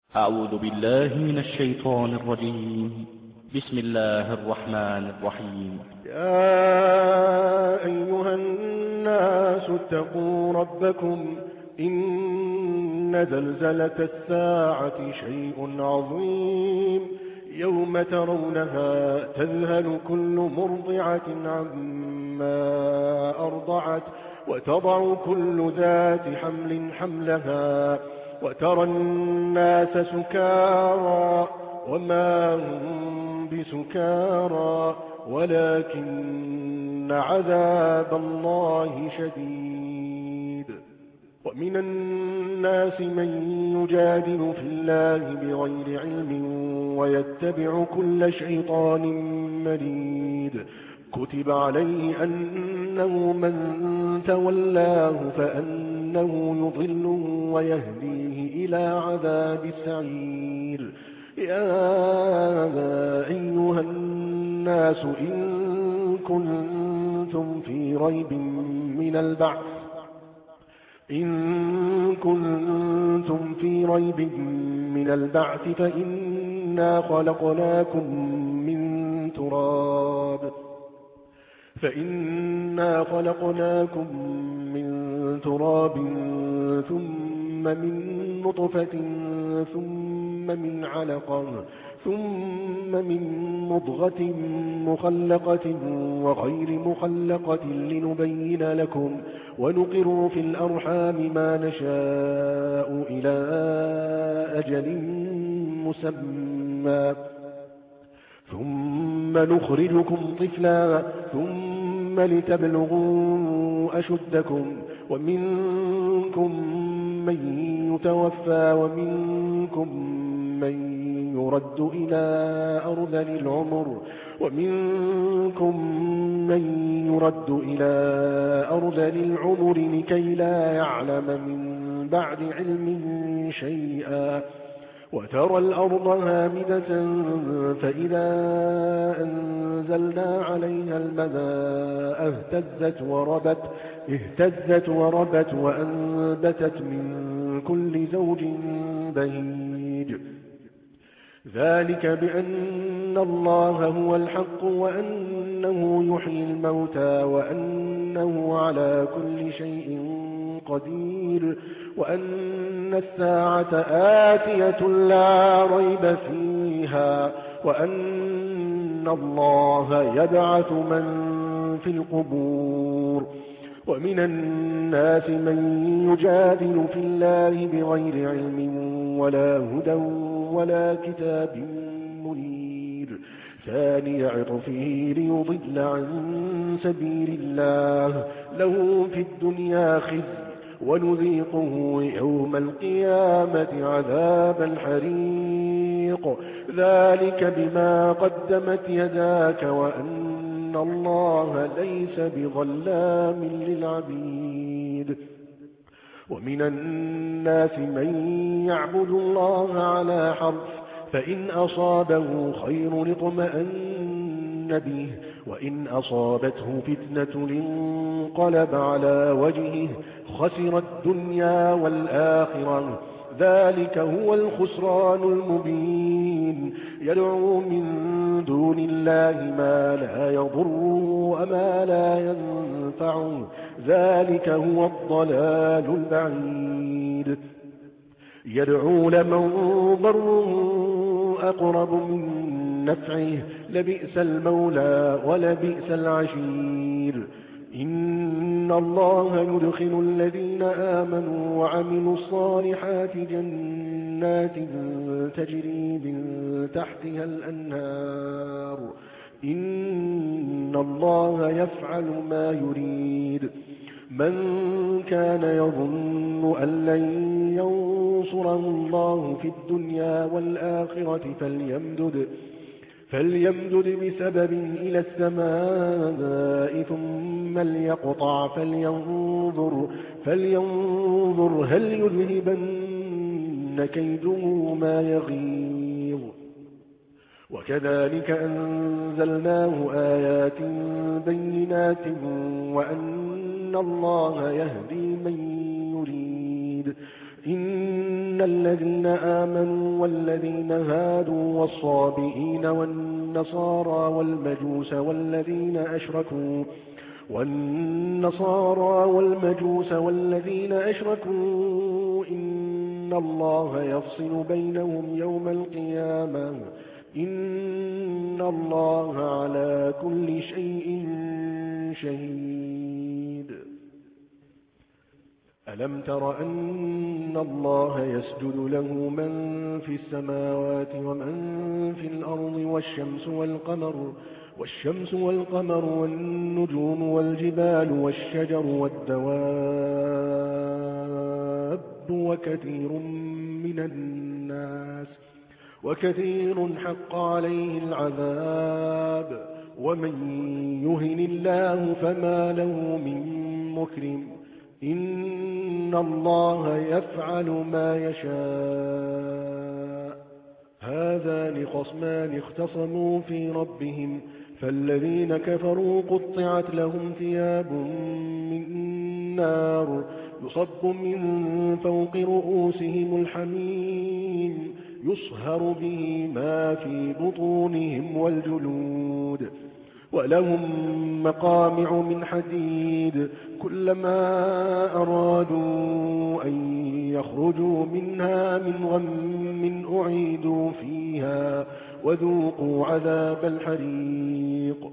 أعوذ بالله من الشيطان الرجيم. بسم الله الرحمن الرحيم. يا أيها الناس اتقوا ربكم إن زلزلة الساعة شيء عظيم يوم ترونها تذهل كل مرضعة عما أرضعت وتضع كل ذات حمل حملها وترى الناس سكارى وما هم بسكارى ولكن عذاب الله شديد. ومن الناس من يجادل في الله بغير علم ويتبع كل شيطان مريد. كتب عليه أنه من تولاه فأنه يضله ويهديه إلى عذاب السعير. يا أيها الناس إن كنتم في ريب من البعث فإنا خلقناكم من تراب ثم من نطفة ثم من علقة ثم من مضغة مخلقة وغير مخلقة لنبين لكم ونقر في الأرحام ما نشاء إلى أجل مسمى ثم نخرجكم طفلا ثم لتبلغوا أشدكم ومنكم من يتوفى ومنكم من يرد إلى أرذل العمر لكي لا يعلم من بعد علم شيئا. وترى الأرض هامدة فإذا أنزلنا عليها الماء اهتزت وربت وأنبتت من كل زوج بهيج. ذلك بأن الله هو الحق وأنه يحيي الموتى وأنه على كل شيء قدير وأن الساعة آتية لا ريب فيها وأن الله يبعث من في القبور. ومن الناس من يجادل في الله بغير علم ولا هدى ولا كتاب منير. ثاني عطفه ليضل عن سبيل الله له في الدنيا خزي ونذيقه يوم القيامة عذاب الحريق. ذلك بما قدمت يداك وأن الله ليس بظلام للعبيد. ومن الناس من يعبد الله على حرف فإن أصابه خير اطمأن به وإن أصابته فتنة انقلب على وجهه خسر الدنيا والآخرة. ذلك هو الخسران المبين. يدعو من دون الله ما لا يضره وما لا ينفعه. ذلك هو الضلال البعيد. يدعو لمن ضره أقرب من نفعه لبئس المولى ولبئس العشير. إن الله يدخل الذين آمنوا وعملوا الصالحات جنات تجري من تحتها الأنهار. إن الله يفعل ما يريد. من كان يظن أن لن ينصره الله في الدنيا والآخرة فليمدد بسبب إلى السماء ثم ليقطع فلينظر هل يذهبن كيده ما يغيظ. وكذلك أنزلناه آيات بينات وأن الله يهدي من يريد. إن الذين آمنوا والذين هادوا والصابئين والنصارى والذين أشركوا إن الله يفصل بينهم يوم القيامة إن الله على كل شيء شهيد. ألم تر أن الله يسجد له من في السماوات ومن في الأرض والشمس والقمر والنجوم والجبال والشجر والدواب وكثير حق عليه العذاب ومن يهن الله فما له من مكرم إن الله يفعل ما يشاء. هذان خصمان اختصموا في ربهم فالذين كفروا قطعت لهم ثياب من نار يصب من فوق رؤوسهم الحميم يصهر به ما في بطونهم والجلود ولهم مقامع من حديد كلما أرادوا أن يخرجوا منها من غم أعيدوا فيها وذوقوا عذاب الحريق.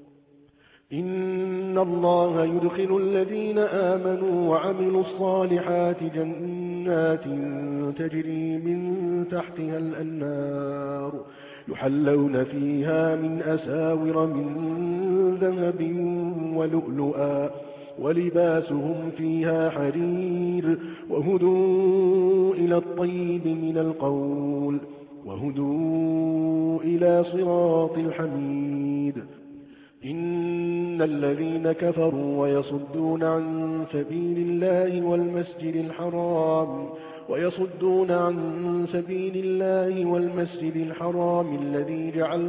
إن الله يدخل الذين آمنوا وعملوا الصالحات جنات تجري من تحتها الأنهار يحلون فيها من أساور من ذهب ولؤلؤا ولباسهم فيها حرير وهدوا إلى الطيب من القول وهدوا إلى صراط الحميد. إن الذين كفروا ويصدون عن سبيل الله والمسجد الحرام الذي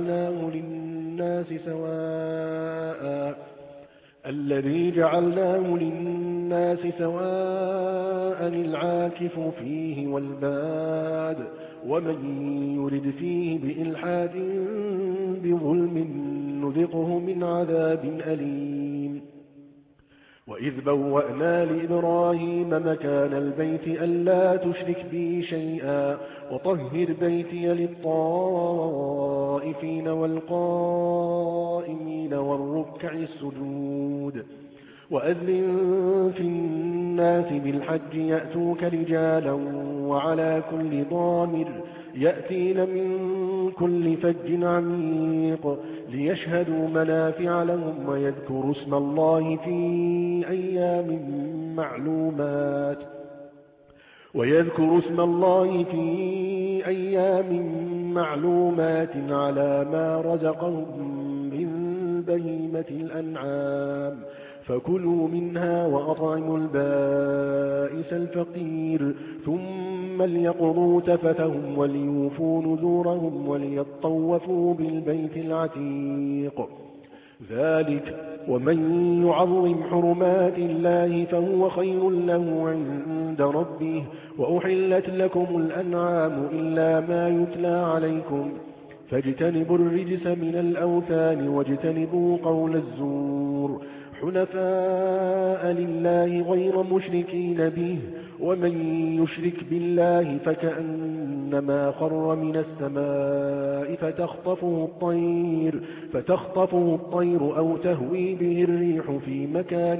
جعلناه للناس سواء العاكف فيه والباد ومن يرد فيه بإلحاد بظلم نذقه من عذاب أليم. وإذ بوأنا لإبراهيم مكان البيت ألا تشرك بي شيئا وطهر بيتي للطائفين والقائمين والركع السجود. وأذن في الناس بالحج يأتوك رجالا وعلى كل ضامر يأتين من كل فج عميق ليشهدوا منافع لهم ويذكروا اسم الله في أيام معلومات على ما رزقهم من بهيمة الأنعام فكلوا منها وأطعموا البائس الفقير ثم ليقضوا تفثهم وليوفوا نذورهم وليطوفوا بالبيت العتيق. ذلك ومن يعظم حرمات الله فهو خير له عند ربه. وأحلت لكم الأنعام إلا ما يتلى عليكم فاجتنبوا الرجس من الأوثان واجتنبوا قول الزور حنفاء لله غير مشركين به ومن يشرك بالله فكأنما خر من السماء فتخطفه الطير أو تهوي به الريح في مكان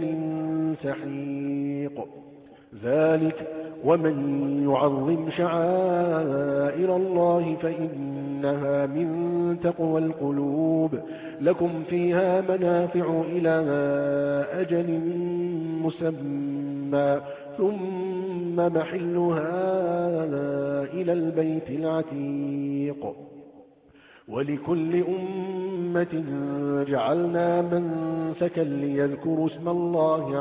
سحيق. ذلك ومن يعظم شعائر الله فإنها من تقوى القلوب. لكم فيها منافع إلى أجل مسمى ثم محلها إلى البيت العتيق. ولكل أمة جعلنا منسكا ليذكروا اسم الله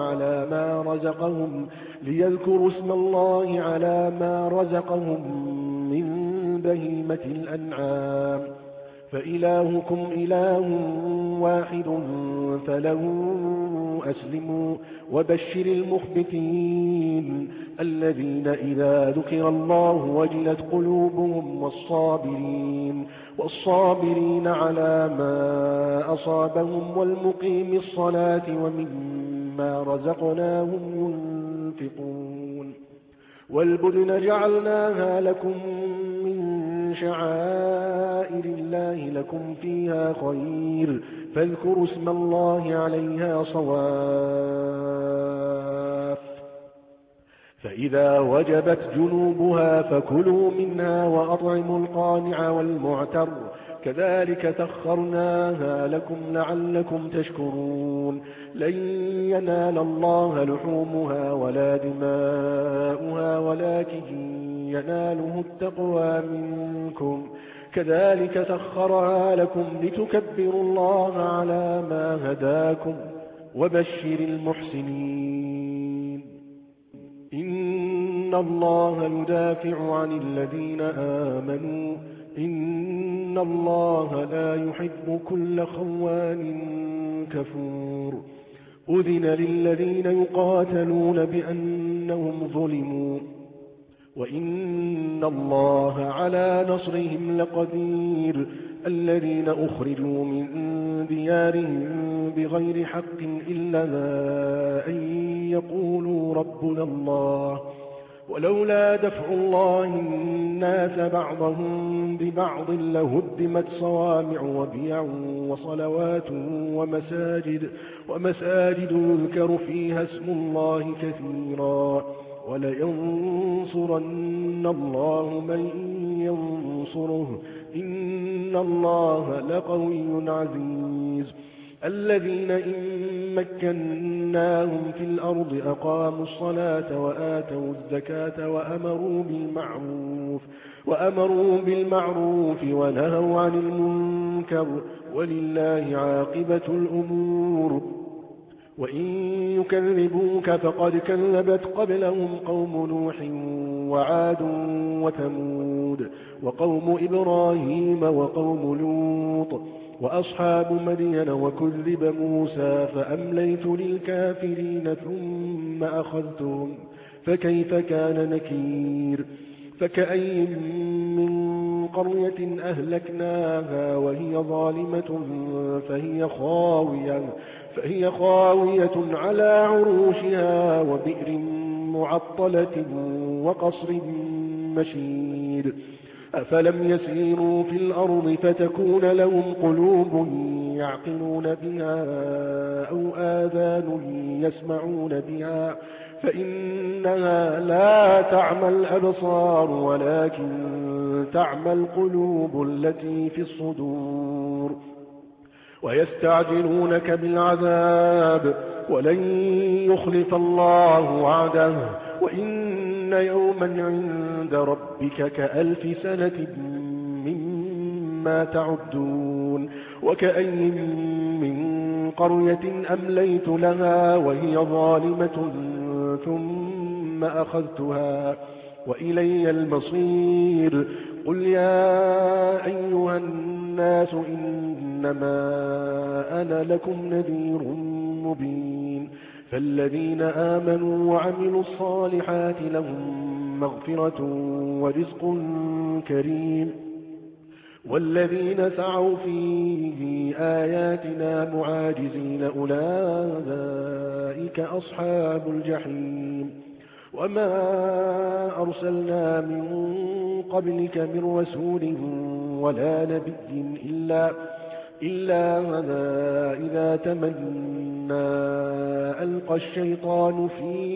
على ما رزقهم من بهيمة الأنعام فإلهكم إله واحد فله أسلموا وبشر المخبتين الذين إذا ذكر الله وجلت قلوبهم والصابرين على ما أصابهم والمقيم الصلاة ومما رزقناهم ينفقون والبدن جعلناها لكم من شعائر الله لكم فيها خير فاذكروا اسم الله عليها صواف فإذا وجبت جنوبها فكلوا منها وأطعموا القانع والمعتر كذلك سخرناها لكم لعلكم تشكرون لن ينال الله لحومها ولا دماؤها ولكن يناله التقوى منكم كذلك سخرها لكم لتكبروا الله على ما هداكم وبشر المحسنين إن الله يدافع عن الذين آمنوا إن الله لا يحب كل خوان كفور أذن للذين يقاتلون بأنهم ظلموا وإن الله على نصرهم لقدير الذين أخرجوا من ديارهم بغير حق إلا أن يقولوا ربنا الله ولولا دفع الله الناس بعضهم ببعض لهدمت صوامع وبيع وصلوات ومساجد يذكر فيها اسم الله كثيرا ولينصرن الله من ينصره إن الله لقوي عزيز الذين إن مكناهم في الأرض أقاموا الصلاة وآتوا الزكاة وأمروا بالمعروف ونهوا عن المنكر ولله عاقبة الأمور وإن يكذبوك فقد كذبت قبلهم قوم نوح وعاد وثمود وقوم إبراهيم وقوم لوط وأصحاب مدين وكذب موسى فأمليت للكافرين ثم أخذتهم فكيف كان نكير فكأي من قرية أهلكناها وهي ظالمة فهي خاوية على عروشها وبئر معطلة وقصر مشيد أفلم يسيروا في الأرض فتكون لهم قلوب يعقلون بها أو آذان يسمعون بها فإنها لا تعمى الأبصار ولكن تعمى القلوب التي في الصدور ويستعجلونك بالعذاب ولن يخلف الله وعده وإن يوما عند ربك كألف سنة مما تعدون وكأي من قرية أمليت لها وهي ظالمة ثم أخذتها وإلي المصير قل يا أيها الناس إنما أنا لكم نذير مبين فالذين آمنوا وعملوا الصالحات لهم مغفرة ورزق كريم والذين سعوا في آياتنا معاجزين أولئك أصحاب الجحيم وما أرسلنا من قبلك من رسول ولا نبي إلا إذا تمنى ألقى الشيطان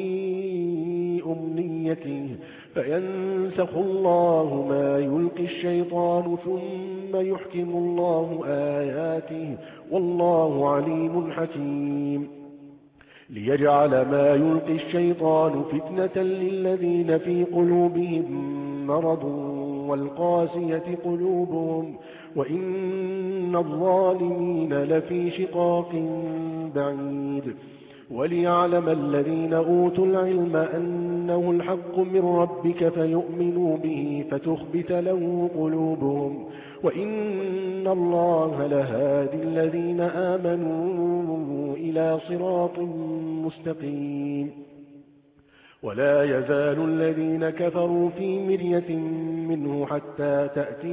في أمنيته فينسخ الله ما يلقي الشيطان ثم يحكم الله آياته والله عليم حكيم ليجعل ما يلقي الشيطان فتنة للذين في قلوبهم مرض والقاسية قلوبهم وإن الظالمين لفي شقاق بعيد وليعلم الذين أوتوا العلم أنه الحق من ربك فيؤمنوا به فتخبت له قلوبهم وإن الله لهادي الذين آمنوا إلى صراط مستقيم. ولا يزال الذين كفروا في مرية منه حتى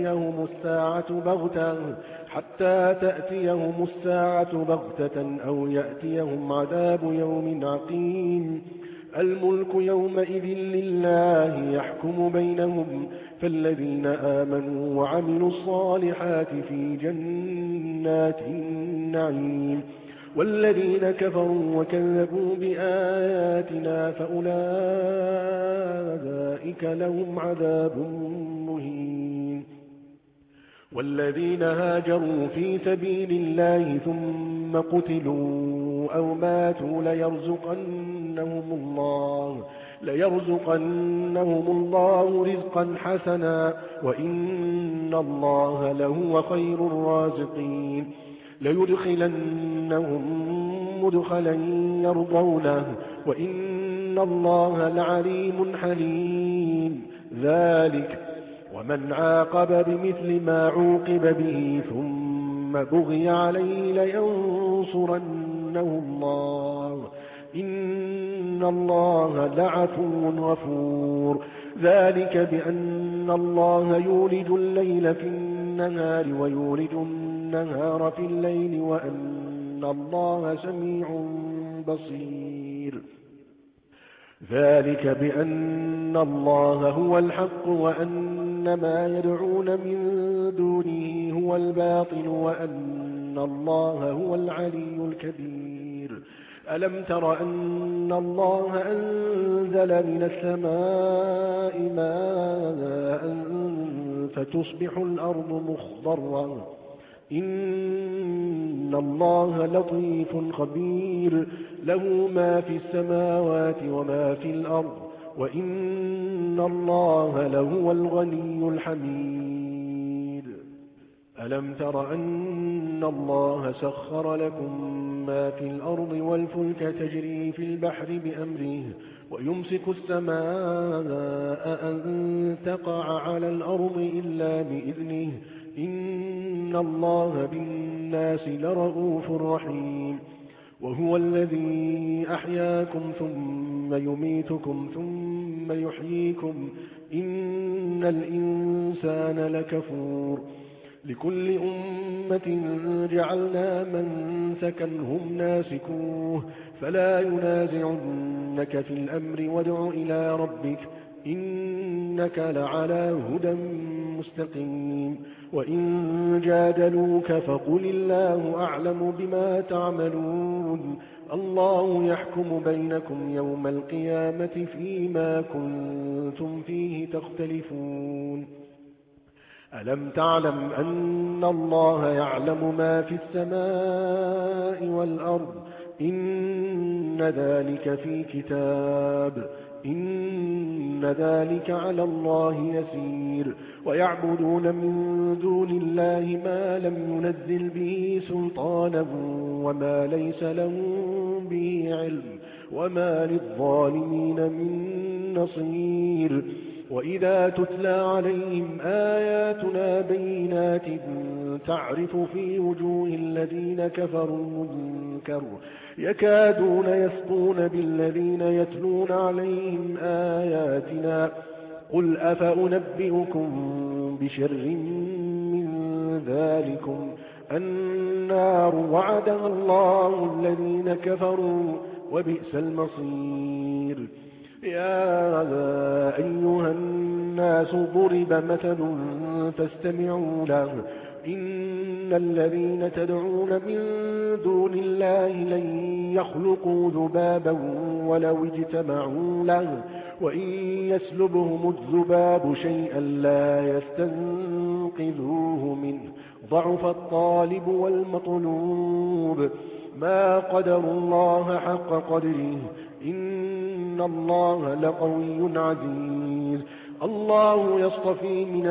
تأتيهم الساعة بغتة أو يأتيهم عذاب يوم عقيم. الملك يومئذ لله يحكم بينهم فالذين آمنوا وعملوا الصالحات في جنات النعيم والذين كفروا وكذبوا بآياتنا فأولئك لهم عذاب مهين. والذين هاجروا في سبيل الله ثم قتلوا أو ماتوا ليرزقنهم الله رزقا حسنا وإن الله لهو خير الرازقين. ليدخلنهم مدخلا يرضونه وإن الله لعليم حليم. ذلك ومن عاقب بمثل ما عوقب به ثم بغي عليه لينصرنه الله إن الله لعفو غفور. ذلك بأن الله يولج الليل في النهار ويولج النهار في الليل وأن الله سميع بصير. ذلك بأن الله هو الحق وأن ما يدعون من دونه هو الباطل وأن الله هو العلي الكبير. ألم تر أن الله أنزل من السماء ماء فتصبح الأرض مخضرا إن الله لطيف خبير له ما في السماوات وما في الأرض وإن الله لهو الغني الحميد. ألم تر أن الله سخر لكم ما في الأرض والفلك تجري في البحر بأمره ويمسك السماء أن تقع على الأرض إلا بإذنه إن الله بالناس لرؤوف رحيم. وهو الذي أحياكم ثم يميتكم ثم يحييكم إن الإنسان لكفور. لكل أمة جعلنا منسكا هم ناسكوه فلا ينازعنك في الأمر وادع إلى ربك إنك لعلى هدى مستقيم. وإن جادلوك فقل الله أعلم بما تعملون الله يحكم بينكم يوم القيامة فيما كنتم فيه تختلفون. ألم تعلم أن الله يعلم ما في السماء والأرض إن ذلك في كتاب إن ذلك على الله يسير. ويعبدون من دون الله ما لم ينزل به سلطانا وما ليس لهم به علم وما للظالمين من نصير. وإذا تتلى عليهم آياتنا بينات تعرف في وجوه الذين كفروا المنكر يكادون يسطون بالذين يتلون عليهم آياتنا قل أفأنبئكم بشر من ذلكم النار وعدها الله الذين كفروا وبئس المصير. يا أيها الناس ضرب مثل فاستمعوا له إن الذين تدعون من دون الله لن يخلقوا ذبابا ولو اجتمعوا له وإن يسلبهم الذباب شيئا لا يستنقذوه منه ضعف الطالب والمطلوب ما قدر الله حق قدره إن الله لقوي عزيز. الله يصطفي من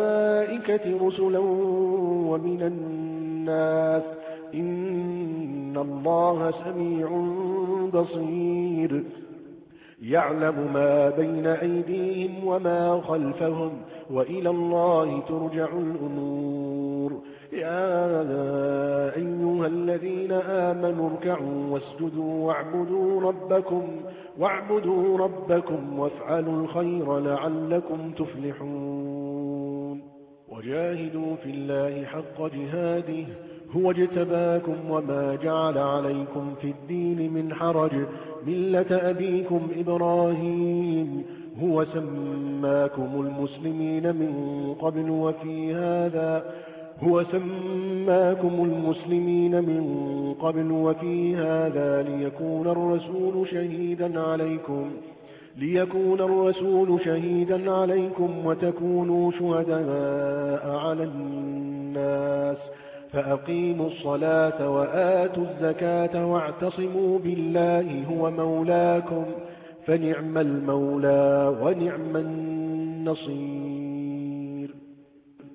الملائكة رسلا ومن الناس إن إن الله سميع بصير يعلم ما بين أيديهم وما خلفهم وإلى الله ترجع الأمور يا أيها الذين آمنوا اركعوا واسجدوا واعبدوا ربكم وافعلوا الخير لعلكم تفلحون وجاهدوا في الله حق جهاده هو اجتباكم وما جعل عليكم في الدين من حرج ملة أبيكم إبراهيم هو سماكم المسلمين من قبل وفي هذا ليكون الرسول شهيدا عليكم وتكونوا شهداء على الناس فأقيموا الصلاة وآتوا الزكاة واعتصموا بالله هو مولاكم فنعم المولى ونعم النصير